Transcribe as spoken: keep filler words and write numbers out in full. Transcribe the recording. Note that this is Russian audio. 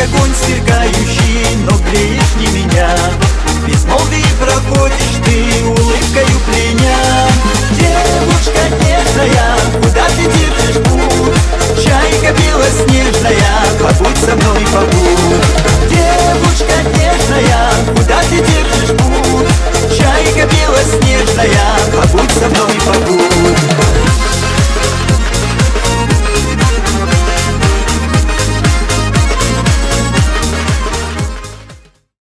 огонь сверкающий, но греешь не меня. В безмолвии проходишь ты, улыбкою пленя. Девушка нежная, куда ты держишь путь? Чайка белоснежная, побудь со мной, побудь. Девушка нежная, куда ты держишь путь? Чайка белоснежная, побудь со мной, побудь.